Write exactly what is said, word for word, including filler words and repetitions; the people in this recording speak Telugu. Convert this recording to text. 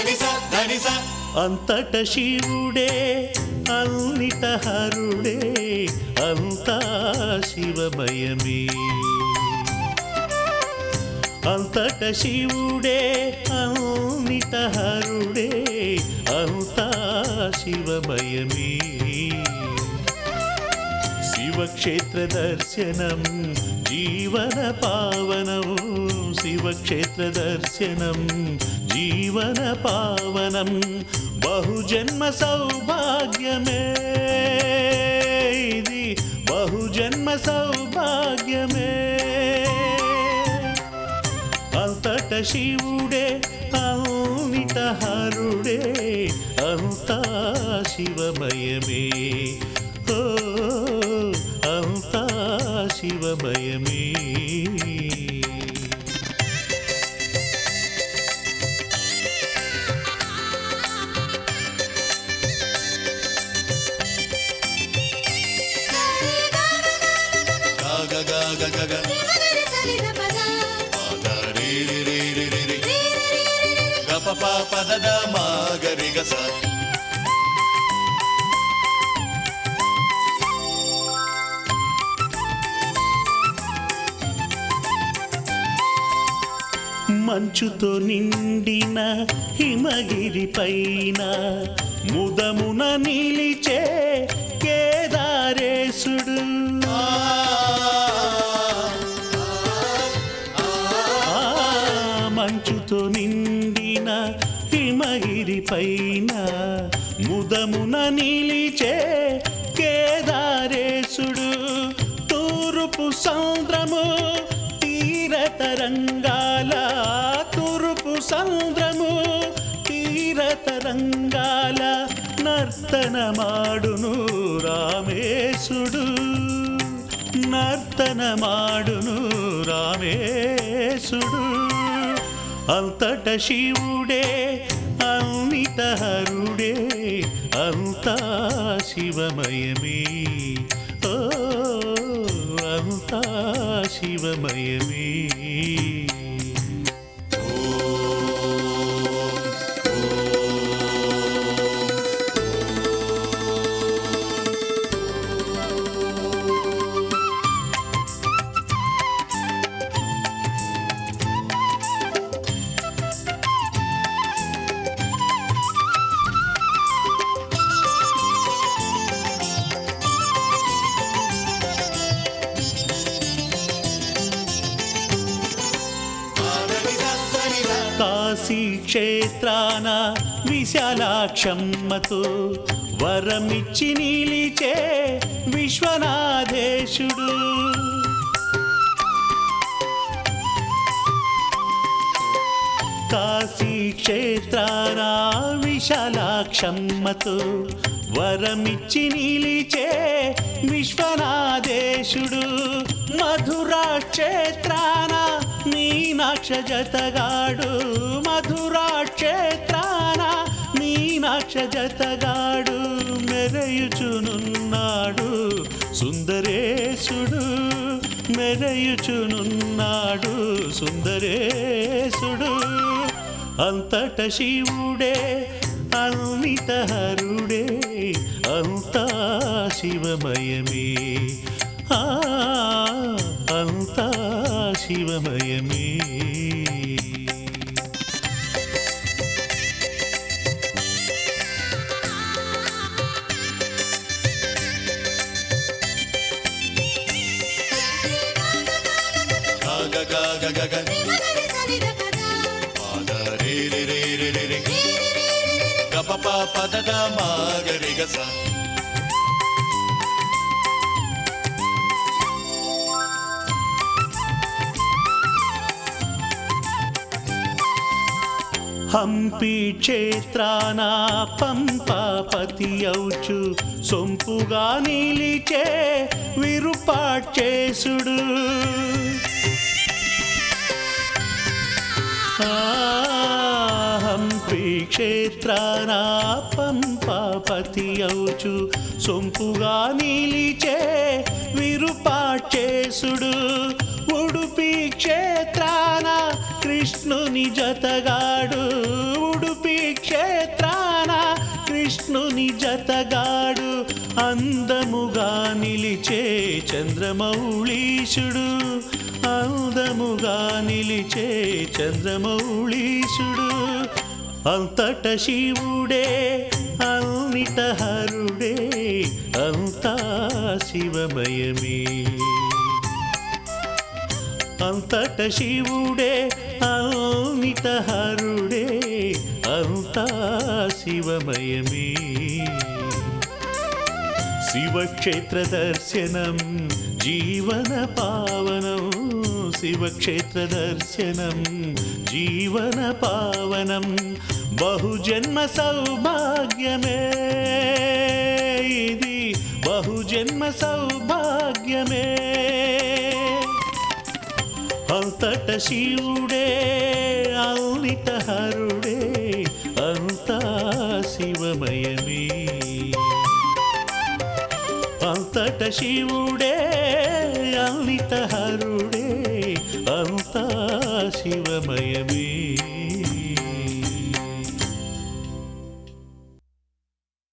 అంతట శివుడే అన్నిట హరుడే అంతా శివమయమే అంతట శివుడే అన్నిట హరుడే అంతా శివమయమే శివక్షేత్ర దర్శనం జీవన పావనం శివక్షేత్ర దర్శనం జీవన పావనం బహుజన్మ సౌభాగ్యమే ఇది బహుజన్మ సౌభాగ్యమే అంతట శివుడే అన్నిట హరుడే అంతా శివమయమే ఓ అంతా శివమయమే పదద మాగరిగస మంచుతో నిండిన హిమగిరి పైన ముదమున నిలిచే కేదారేశుడు మంచుతో నిండిన హిమగిరి పైన ముదమున నిలిచే కేదారేశుడు తూర్పు సముద్రము తీరతరంగాల తూర్పు సముద్రము తీరతరంగాల నర్తనమాడును రామేశుడు నర్తనమాడును రామేశుడు అంతట శివుడే అన్నిట హరుడే అంతా శివమయమే ఓ అంతా శివమయమే కాశీ క్షేత్రాన విశాలాక్షమ్మతో వరమిచ్చి నిలిచే విశ్వనాథేశుడు కాశీ క్షేత్రాన విశాలాక్షమ్మతో వరమిచ్చి నిలిచే విశ్వనాథేశుడు మధురా క్షేత్రాన మీనాక్ష జతగాడు మధురా క్షేత్రాన మీనాక్ష జతగాడు మెరయుచునున్నాడు సుందరేశుడు మెరయుచునున్నాడు సుందరేశుడు అంతట శివుడే అన్నిట హరుడే అంతా శివమయమే ఆ అంతా శివమయమే పదద మాగరిగస హంపి క్షేత్రాన పంపాపతి ఔచు సొంపుగా నిలిచే విరూపాక్షేశుడు హంపి క్షేత్రాన పంపాపతి ఔచు సొంపుగా నిలిచే విరూపాక్షేశుడు ఉడుపి క్షేత్రాన కృష్ణుని జతగాడు ఉడుపి అతగాడు అందముగా నిలిచే చంద్రమౌళీశుడు అందముగా నిలిచే చంద్రమౌళీశుడు అంతట శివుడే అన్నిట హరుడే అంతా శివమయమే అంతట శివుడే అన్నిట హరుడే అంతా శివమయమే శివక్షేత్ర దర్శనం జీవన పావనం శివక్షేత్ర దర్శనం జీవన పావనం బహుజన్మ సౌభాగ్యమే ఇది బహుజన్మ సౌభాగ్యమే అంతట శివుడే అన్నిట హరుడే అంతా శివమయమే అంతట శివుడే అన్నిట హరుడే అంతా శివమయమే